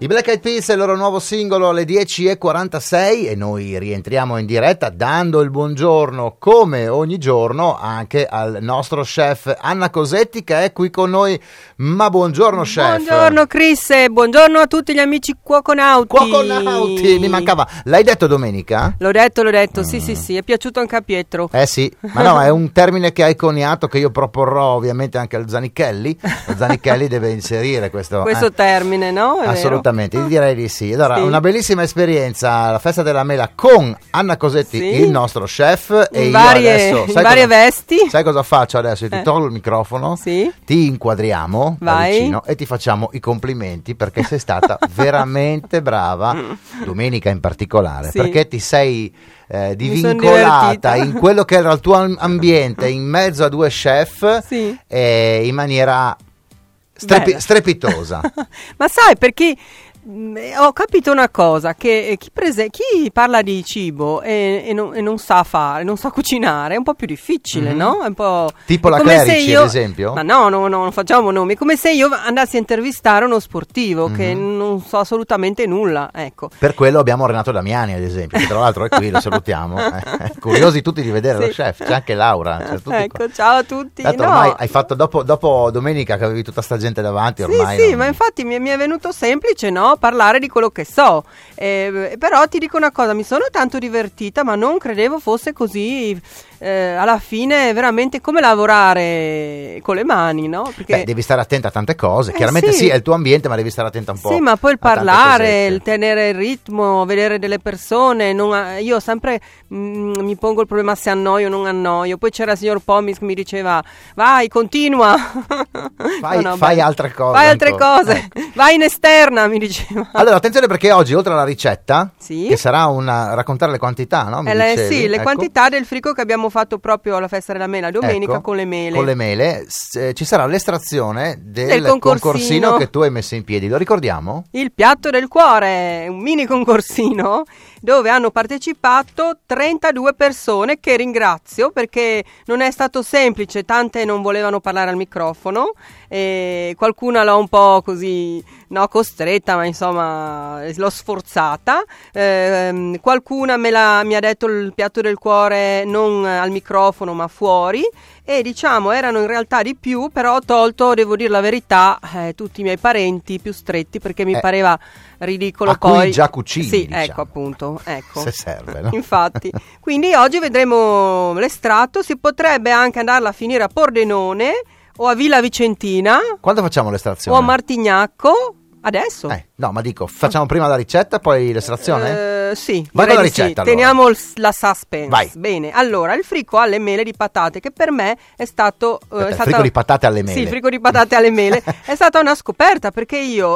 I Black Eyed Peas e il loro nuovo singolo alle 10:46 e noi rientriamo in diretta dando il buongiorno come ogni giorno anche al nostro chef Anna Cosetti che è qui con noi. Ma buongiorno chef. Buongiorno Chris e buongiorno a tutti gli amici cuoconauti. Cuoconauti, mi mancava. L'hai detto domenica? L'ho detto, sì, è piaciuto anche a Pietro. Sì, ma no, è un termine che hai coniato che io proporrò ovviamente anche al Zanichelli. Lo Zanichelli deve inserire questo termine, no? È assolutamente. Io direi di sì. Allora, sì. Una bellissima esperienza alla festa della mela con Anna Cosetti, sì. il nostro chef. E in io adesso, in varie vesti. Sai cosa faccio adesso? Io ti tolgo il microfono, sì. ti inquadriamo da Vai. vicino e ti facciamo i complimenti perché sei stata veramente brava, domenica in particolare, sì. perché ti sei divincolata in quello che era il tuo ambiente, in mezzo a due chef, sì. In maniera strepitosa. Ma sai perché ho capito una cosa, che chi parla di cibo e non sa fare, non sa cucinare è un po' più difficile, no? È un po' tipo la Clerici, ad esempio? Ma no, non facciamo nomi, è come se io andassi a intervistare uno sportivo che non so assolutamente nulla, ecco. Per quello abbiamo Renato Damiani, ad esempio, che tra l'altro è qui, lo salutiamo. Curiosi tutti di vedere lo chef, c'è anche Laura. Ecco, ciao a tutti. Tanto ormai hai fatto dopo domenica che avevi tutta sta gente davanti, ormai. Sì, ma infatti mi è venuto semplice, no? Parlare di quello che so, però ti dico una cosa, mi sono tanto divertita, ma non credevo fosse così. Alla fine veramente come lavorare con le mani, no? Perché devi stare attenta a tante cose, chiaramente sì, è il tuo ambiente, ma devi stare attenta un po'. Sì, ma poi il parlare, il tenere il ritmo, vedere delle persone, io sempre mi pongo il problema se annoio o non annoio. Poi c'era il signor Pomis che mi diceva vai, continua, fai altre cose. Fai altre cose, ecco. Vai in esterna, mi diceva. Allora attenzione perché oggi oltre alla ricetta, sì. che sarà raccontare le quantità, no? Sì, le ecco. quantità del frigo che abbiamo fatto proprio alla festa della mela domenica, ecco, con le mele. Con le mele ci sarà l'estrazione del concorsino che tu hai messo in piedi. Lo ricordiamo? Il piatto del cuore, un mini concorsino dove hanno partecipato 32 persone che ringrazio perché non è stato semplice, tante non volevano parlare al microfono e qualcuna l'ho un po' così costretta, ma insomma l'ho sforzata, qualcuna mi ha detto il piatto del cuore non al microfono ma fuori e diciamo erano in realtà di più, però ho tolto, devo dire la verità, tutti i miei parenti più stretti perché mi pareva ridicolo a poi cui già cucini, sì, diciamo. ecco appunto, ecco. Se serve, no? Infatti, quindi oggi vedremo l'estratto, si potrebbe anche andarla a finire a Pordenone o a Villa Vicentina. Quando facciamo l'estrazione? O a Martignacco. Adesso? No, ma dico, facciamo prima la ricetta, poi l'estrazione? Sì. Vai con la ricetta, sì. allora. Teniamo la suspense. Vai. Bene, allora, il frigo alle mele di patate, che per me è stato... il frigo di patate alle mele. Sì, il frigo di patate alle mele. È stata una scoperta, perché io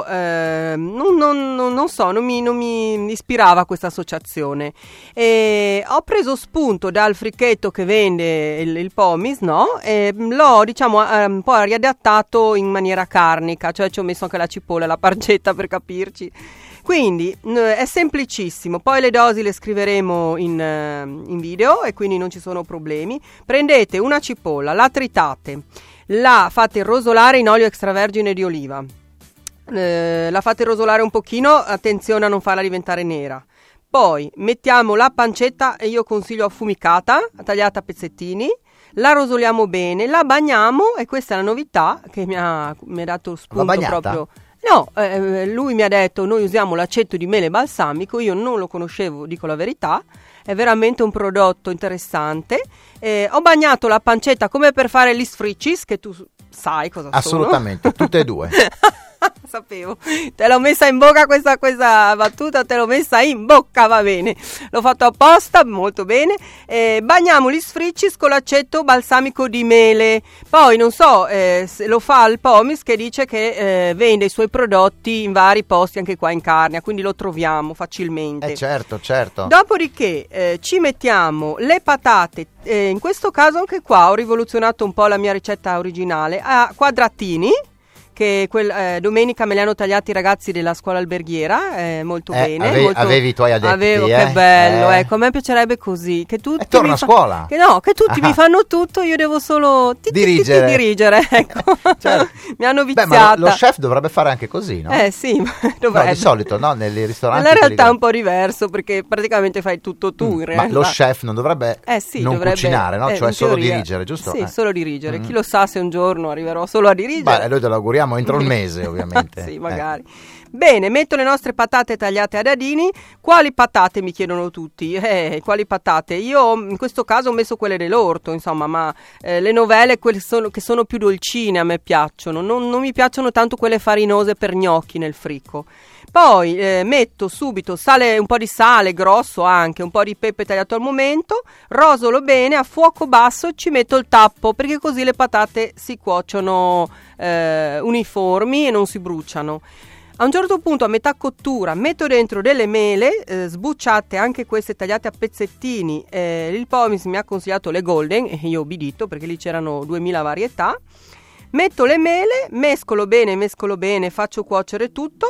non so, non mi ispirava questa associazione. E ho preso spunto dal fricchetto che vende il Pomis, no? E l'ho, diciamo, un po' riadattato in maniera carnica, cioè ci ho messo anche la cipolla e la pancetta per capirci. Quindi è semplicissimo, poi le dosi le scriveremo in video e quindi non ci sono problemi. Prendete una cipolla, la tritate, la fate rosolare in olio extravergine di oliva, la fate rosolare un pochino, attenzione a non farla diventare nera. Poi mettiamo la pancetta, e io consiglio affumicata, tagliata a pezzettini, la rosoliamo bene, la bagniamo e questa è la novità che mi ha dato spunto proprio. No, lui mi ha detto noi usiamo l'aceto di mele balsamico, io non lo conoscevo, dico la verità, è veramente un prodotto interessante. Ho bagnato la pancetta come per fare gli sfricis, che tu sai cosa sono. Assolutamente, tutte e due. Sapevo, te l'ho messa in bocca questa battuta, te l'ho messa in bocca, va bene, l'ho fatto apposta, molto bene. Bagniamo gli sfricis con l'aceto balsamico di mele, poi non so se lo fa il Pomis che dice che vende i suoi prodotti in vari posti anche qua in Carnia, quindi lo troviamo facilmente. Certo. Dopodiché ci mettiamo le patate, in questo caso anche qua ho rivoluzionato un po' la mia ricetta originale, a quadratini, che domenica me li hanno tagliati i ragazzi della scuola alberghiera, molto bene. Avevi i tuoi addetti. Avevo, che bello, ecco, a me piacerebbe così, che tutti torna a scuola. Che tutti mi fanno tutto, io devo solo dirigere, ecco. Certo. Mi hanno viziata. Ma lo chef dovrebbe fare anche così, no? Sì, dovrebbe. No, di solito, no, nei ristoranti. Nella realtà è un po' diverso, perché praticamente fai tutto tu, in realtà. Ma lo chef non dovrebbe dovrebbe cucinare, no? Cioè solo dirigere, giusto? Sì, solo dirigere. Chi lo sa se un giorno arriverò solo a dirigere. Beh, noi te lo auguriamo entro un mese, ovviamente. Sì, magari. Bene, metto le nostre patate tagliate a dadini. Quali patate, mi chiedono tutti? Quali patate? Io in questo caso ho messo quelle dell'orto, insomma, ma le novelle, quelle che sono più dolcine, a me piacciono. Non mi piacciono tanto quelle farinose per gnocchi nel frico. Poi metto subito un po' di sale grosso, anche un po' di pepe tagliato al momento, rosolo bene, a fuoco basso ci metto il tappo, perché così le patate si cuociono uniformi e non si bruciano. A un certo punto, a metà cottura, metto dentro delle mele sbucciate, anche queste tagliate a pezzettini. Il Pomis mi ha consigliato le golden e io ho obbedito, perché lì c'erano 2000 varietà. Metto le mele, mescolo bene, faccio cuocere tutto.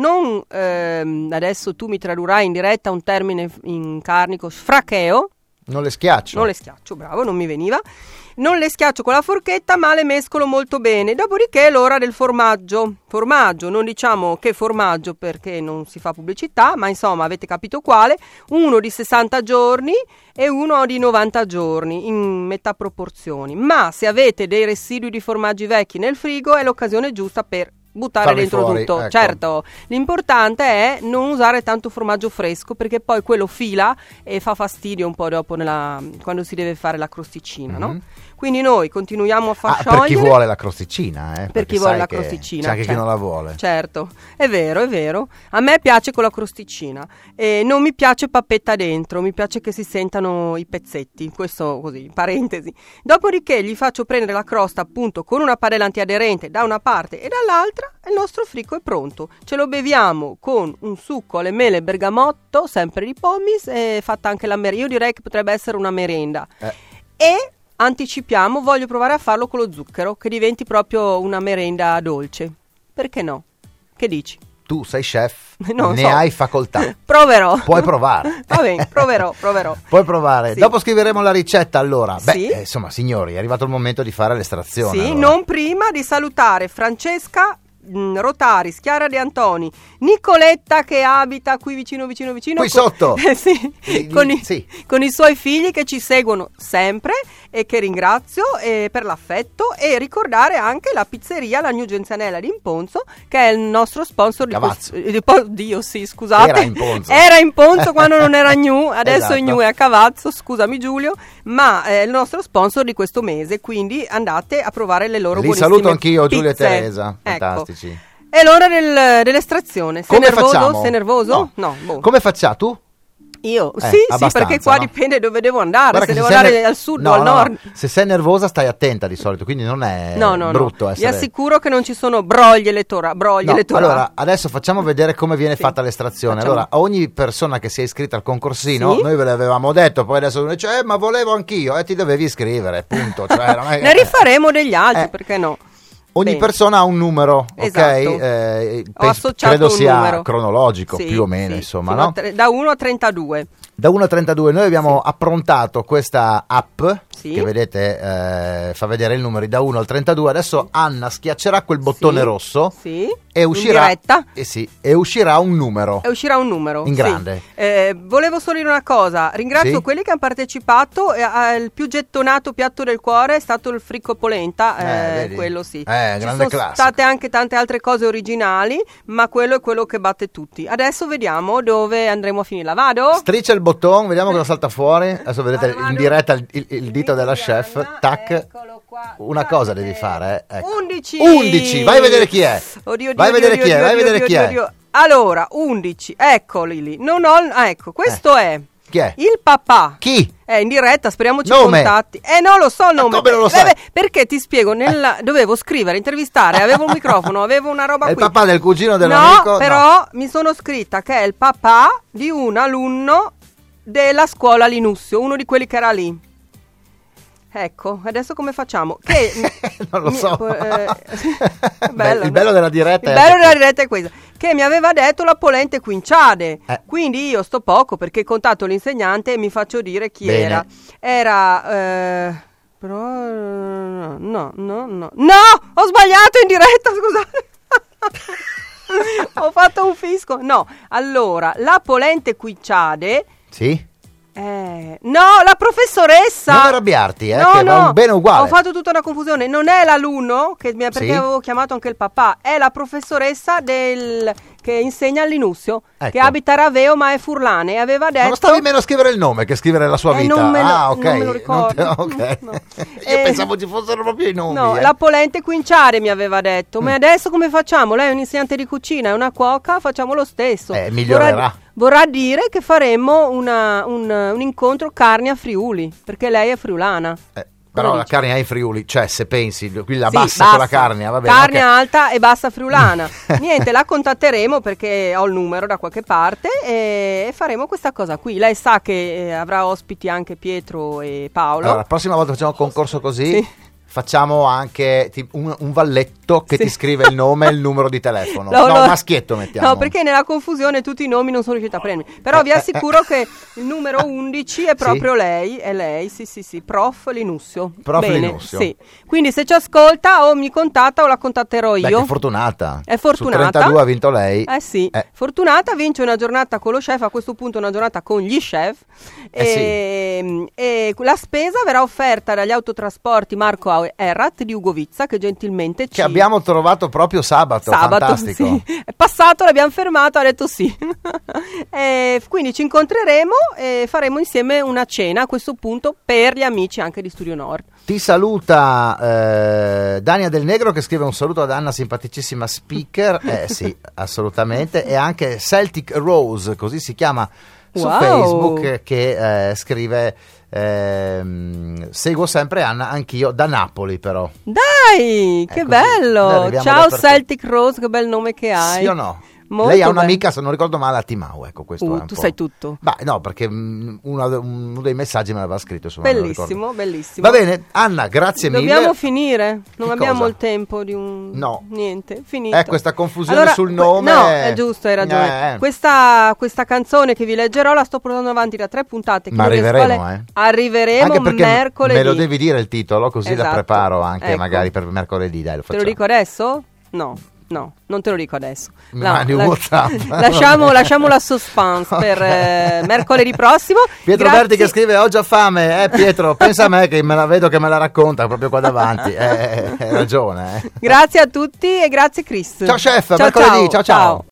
Adesso tu mi tradurrai in diretta un termine in carnico, sfracheo. Non le schiaccio, bravo, non mi veniva. Non le schiaccio con la forchetta, ma le mescolo molto bene. Dopodiché è l'ora del formaggio. Formaggio, non diciamo che formaggio perché non si fa pubblicità, ma insomma avete capito quale. Uno di 60 giorni e uno di 90 giorni, in metà proporzioni. Ma se avete dei residui di formaggi vecchi nel frigo è l'occasione giusta per buttare farli dentro fuori, tutto. ecco. Certo, l'importante è non usare tanto formaggio fresco, perché poi quello fila e fa fastidio un po' dopo quando si deve fare la crosticina, no? Quindi noi continuiamo a far sciogliere. Per chi vuole la crosticina, per chi vuole la crosticina, c'è anche chi non la vuole. Certo, è vero. A me piace con la crosticina e non mi piace pappetta dentro, mi piace che si sentano i pezzetti, questo così, parentesi. Dopodiché gli faccio prendere la crosta appunto con una padella antiaderente da una parte e dall'altra e il nostro frico è pronto. Ce lo beviamo con un succo alle mele e bergamotto, sempre di Pomis, e fatta anche la merenda. Io direi che potrebbe essere una merenda. E anticipiamo, voglio provare a farlo con lo zucchero, che diventi proprio una merenda dolce. Perché no? Che dici? Tu sei chef, non ne so. hai facoltà. Proverò. Puoi provare. Va bene, proverò. Puoi provare. Sì. Dopo scriveremo la ricetta, allora. Sì. Insomma, signori, è arrivato il momento di fare l'estrazione. Sì, allora. non prima di salutare Francesca Rotaris, Chiara De Antoni, Nicoletta che abita qui vicino qui sotto sì, con i suoi figli che ci seguono sempre e che ringrazio per l'affetto, e ricordare anche la pizzeria La New Genzianella di Imponzo, che è il nostro sponsor Dio, sì, scusate, era in Ponzo quando non era New, adesso esatto. È New, è a Cavazzo, scusami Giulio, ma è il nostro sponsor di questo mese, quindi andate a provare le loro buonissime saluto anch'io, pizze. Giulia e Teresa, fantastici. È l'ora dell'estrazione. Sei nervoso? No. Boh. Come facciamo? Tu? Io? Sì, perché qua dipende dove devo andare. Guarda, se devo andare al sud o al nord. No. Se sei nervosa stai attenta di solito, quindi non è brutto essere. Vi assicuro che non ci sono broglie elettorali. Allora, adesso facciamo vedere come viene fatta l'estrazione. Allora, a ogni persona che sia iscritta al concorsino, noi ve l'avevamo detto, poi adesso uno dice, ma volevo anch'io, ti dovevi iscrivere, punto. Cioè, non è ne rifaremo degli altri, perché no? Ogni persona ha un numero, esatto. Ok? Credo sia numero cronologico, più o meno, insomma, no? Da 1 a 32. Da 1 a 32 noi abbiamo approntato questa app che vedete fa vedere i numeri da 1 al 32. Adesso Anna schiaccerà quel bottone rosso e uscirà e uscirà un numero. In grande. Volevo solo dire una cosa, ringrazio quelli che hanno partecipato. Il più gettonato piatto del cuore è stato il fricco polenta, quello sì. Grande Ci sono state anche tante altre cose originali, ma quello è quello che batte tutti. Adesso vediamo dove andremo a finire. Vado? Striscia il bottone, vediamo cosa salta fuori. Adesso vedete in diretta il dito della chef. Tac. Una cosa devi fare. Ecco. 11. Vai a vedere chi è. Vai a vedere chi è. Allora, 11. Eccoli lì. Ecco, questo è. Chi è? Il papà. Chi? In diretta, speriamo ci contatti. Non lo so il nome. Come non lo sai? Perché ti spiego, dovevo scrivere, intervistare, avevo un microfono, avevo una roba qui. È il papà del cugino dell'amico? No, però mi sono scritta che è il papà di un alunno della scuola Linussio, uno di quelli che era lì. ecco, adesso come facciamo? Che non lo so. bello, il bello della diretta è questo, che mi aveva detto la polente quinciade. Quindi io sto poco perché contatto l'insegnante e mi faccio dire chi Bene. era. Però no, ho sbagliato in diretta, scusate. Ho fatto un fisco. No, allora, la polente quinciade. Sì? No, la professoressa. Non arrabbiarti, No, che va bene uguale. Ho fatto tutta una confusione. Non è l'alunno, perché Sì? avevo chiamato anche il papà, è la professoressa che insegna all'Inusio, Ecco. che abita a Raveo ma è furlane, e aveva detto... Ma non stavi meno a scrivere il nome che scrivere la sua vita? non me lo, ok. non me lo ricordo. Ok. No. Io pensavo ci fossero proprio i nomi. No, la polente quinciare mi aveva detto. Ma adesso come facciamo? Lei è un insegnante di cucina, è una cuoca, facciamo lo stesso. Migliorerà. Vorrà dire che faremo un incontro carni a Friuli, perché lei è friulana. Però Come la dici? carne è in Friuli, cioè se pensi, qui la Sì, bassa con la carne, va bene. Carne ok. alta e bassa friulana. Niente, la contatteremo perché ho il numero da qualche parte e faremo questa cosa qui. Lei sa che avrà ospiti anche Pietro e Paolo. Allora, la prossima volta facciamo un concorso così. Sì. Facciamo anche un valletto che Sì. ti scrive il nome e il numero di telefono. No, un maschietto mettiamo. No, perché nella confusione tutti i nomi non sono riuscita a prendermi. Però vi assicuro che il numero 11 è proprio lei, è lei, sì, Prof Linussio. Prof Bene, Linussio. sì. Quindi se ci ascolta o mi contatta o la contatterò io. Beh, che fortunata. È fortunata. Su 32 ha vinto lei. Sì, fortunata, vince una giornata con lo chef, a questo punto una giornata con gli chef. E la spesa verrà offerta dagli autotrasporti Marco Errat di Ugovizza, che gentilmente Che abbiamo trovato proprio sabato, fantastico. sì. È passato, l'abbiamo fermato, ha detto sì. Quindi ci incontreremo e faremo insieme una cena a questo punto per gli amici anche di Studio Nord. Ti saluta Dania Del Negro, che scrive un saluto ad Anna, simpaticissima speaker. Sì, assolutamente. E anche Celtic Rose, così si chiama su Facebook, che scrive: seguo sempre Anna, anch'io da Napoli, però. Dai, che così. bello! Noi arriviamo Ciao dappertutto. Celtic Rose, che bel nome che hai. Sì o no? Molto Lei ha bello. un'amica, se non ricordo male, a Timau, ecco, questo è un tu po'. sai tutto. Beh, no, perché uno dei messaggi me l'aveva scritto, insomma, me lo ricordo. Bellissimo, bellissimo. Va bene, Anna, grazie mille. Dobbiamo finire, non Che abbiamo cosa? il tempo di un... No. Niente, finito. Questa confusione sul nome. No, è giusto, hai ragione. Questa canzone che vi leggerò la sto portando avanti da 3 puntate. Ma credo che arriveremo, Arriveremo anche perché mercoledì. me lo devi dire il titolo, così la Esatto. preparo anche Ecco. magari per mercoledì. Dai, lo Te lo facciamo. dico adesso? No, non te lo dico adesso. Mi mandi un WhatsApp. Lasciamo la suspense per mercoledì prossimo. Pietro Grazie. Berti che scrive: ho già fame, Pietro, pensa a me che vedo che me la racconta proprio qua davanti. Hai ragione. Grazie a tutti e grazie Chris. Ciao chef, Ciao, mercoledì, ciao.